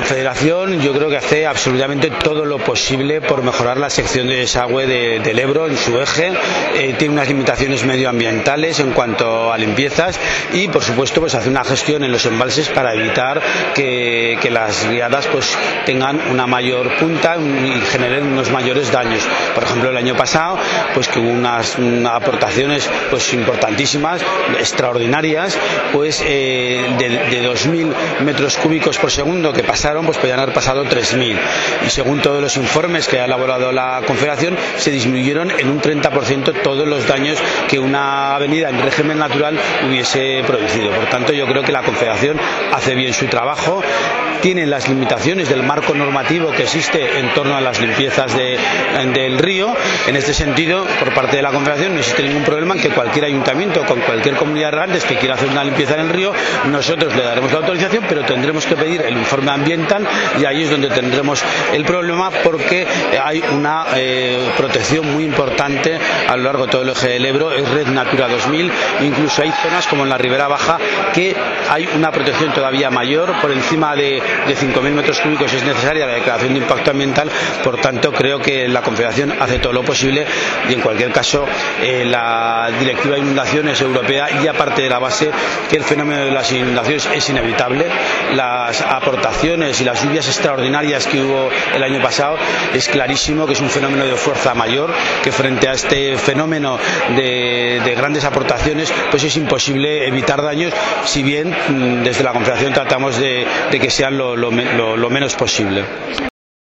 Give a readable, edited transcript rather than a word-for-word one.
Confederación yo creo que hace absolutamente todo lo posible por mejorar la sección de desagüe del Ebro en su eje. Tiene unas limitaciones medioambientales en cuanto a limpiezas y por supuesto pues hace una gestión en los embalses para evitar que las riadas pues tengan una mayor punta y generen unos mayores daños. Por ejemplo, el año pasado pues que hubo unas aportaciones pues importantísimas, extraordinarias, pues de 2.000 metros cúbicos por segundo que pasaron, pues podían haber pasado 3.000, y según todos los informes que ha elaborado la Confederación se disminuyeron en un 30% todos los daños que una avenida en régimen natural hubiese producido. Por tanto, yo creo que la Confederación hace bien su trabajo, tiene las limitaciones del marco normativo que existe en torno a las limpiezas del río. En este sentido, por parte de la Confederación no existe ningún problema en que cualquier ayuntamiento con cualquier comunidad de regantes que quiera hacer una limpieza en el río, nosotros le daremos la autorización, pero tendremos que pedir el informe ambiental, y ahí es donde tendremos el problema, porque hay una protección muy importante a lo largo de todo el eje del Ebro, es Red Natura 2000, incluso hay zonas como en la Ribera Baja que hay una protección todavía mayor, por encima de 5.000 metros cúbicos es necesaria la declaración de impacto ambiental. Por tanto, creo que la Confederación hace todo lo posible, y en cualquier caso la Directiva de Inundaciones Europea ya parte de la base que el fenómeno de las inundaciones es inevitable. Las aportaciones y las lluvias extraordinarias que hubo el año pasado, es clarísimo que es un fenómeno de fuerza mayor, que frente a este fenómeno de grandes aportaciones pues es imposible evitar daños, si bien desde la Confederación tratamos de que sean lo menos posible.